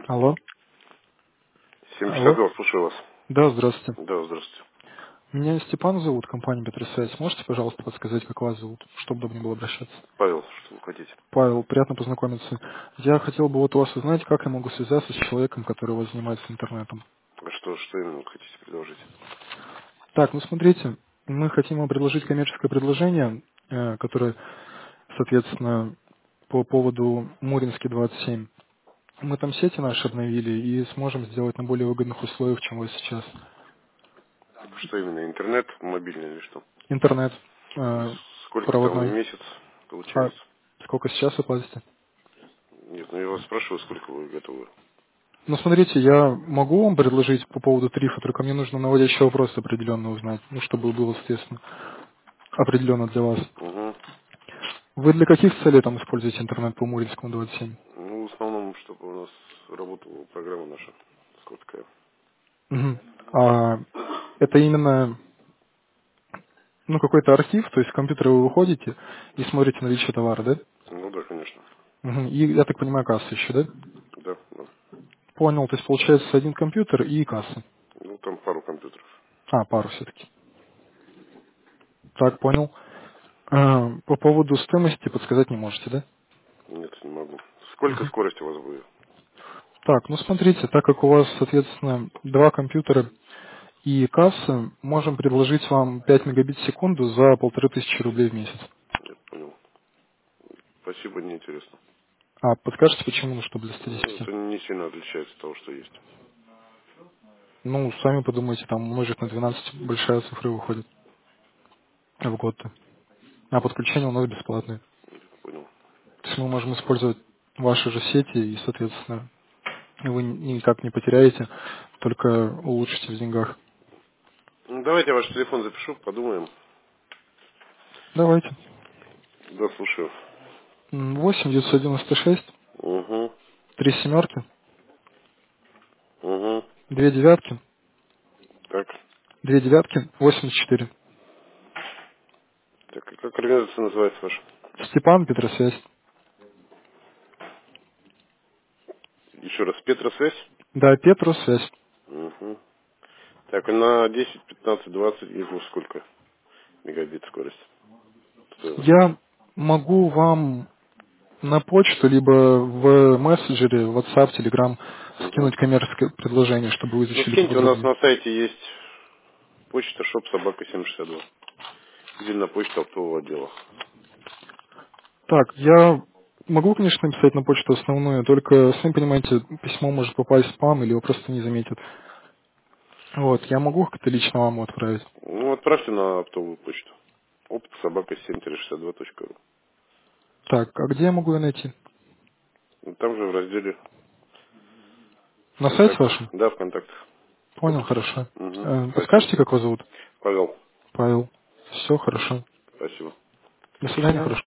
Алло. Алло. 762, слушаю вас. Да, здравствуйте. Да, здравствуйте. Меня Степан зовут, компания Петросвязь. Можете, пожалуйста, подсказать, как вас зовут, чтобы удобнее было обращаться? Павел, что вы хотите? Павел, приятно познакомиться. Я хотел бы вот у вас узнать, как я могу связаться с человеком, который у вас занимается интернетом. А что именно вы хотите предложить? Так, ну смотрите, мы хотим вам предложить коммерческое предложение, которое, соответственно, по поводу Муринский 27. Мы там сети наши обновили и сможем сделать на более выгодных условиях, чем вы сейчас. Что именно, интернет, мобильный или что? Интернет И сколько там в проводной. месяц А получается? сколько сейчас вы платите? Нет, ну я вас спрашиваю, сколько вы готовы. Ну, смотрите, я могу вам предложить по поводу тарифа, только мне нужно наводящий вопрос определенно узнать, ну, чтобы было, соответственно, определенно для вас. Угу. Вы для каких целей там используете интернет по Муринскому 27? Ну, в основном, чтобы у нас работала программа наша. Сколько? Мгм. А это именно, ну, какой-то архив, то есть в компьютер вы выходите и смотрите наличие товара, да? Ну да, конечно. Мгм. И, я так понимаю, касса еще, да? Да, да. Понял, то есть получается один компьютер и касса. Ну, там пару компьютеров. А, пару все-таки. Так, понял. По поводу стоимости подсказать не можете, да? Нет, не могу. Сколько Мгм. скорость у вас будет? Так, ну смотрите, так как у вас, соответственно, два компьютера и касса, можем предложить вам 5 мегабит в секунду за 1500 рублей в месяц. Я понял. Спасибо, неинтересно. А подскажете почему, ну, чтобы для Ну, статистики? это не сильно отличается от того, что есть. Ну, сами подумайте, там умножить на 12 большая цифра выходит в год-то. А подключение у нас бесплатное. Понял. То есть мы можем использовать ваши же сети и, соответственно, вы никак не потеряете, только улучшите в деньгах. Ну, давайте я ваш телефон запишу, подумаем. Давайте. Да, слушаю. 8 996 Угу. 3 семерки, Угу. 2 девятки, Так. 2 девятки, 84. Так, и как организация называется ваша? Степан, Петросвязь. Еще раз, Петросвязь? Да, Петросвязь. Угу. Так, и на 10, 15, 20 гигов сколько мегабит скорость? Стоимость. Я могу вам на почту, либо в мессенджере, WhatsApp, Telegram Угу. скинуть коммерческое предложение, чтобы вы Ну, изучили скиньте, у нас поподробнее. на сайте есть почта shop-собака-762. Или на почту оптового отдела. Так, я могу, конечно, написать на почту основную, только, сами понимаете, письмо может попасть в спам, или его просто не заметят. Вот, я могу как-то лично вам его отправить. Ну, отправьте на оптовую почту. Опт-собака-7-62.ру. Так, а где я могу ее найти? Ну, там же в разделе На сайте «Контакты». вашем? Да, в контактах. Понял, хорошо. Угу. Спасибо. Подскажете, как вас зовут? Павел. Павел. Все хорошо. Спасибо. До свидания, хорошо.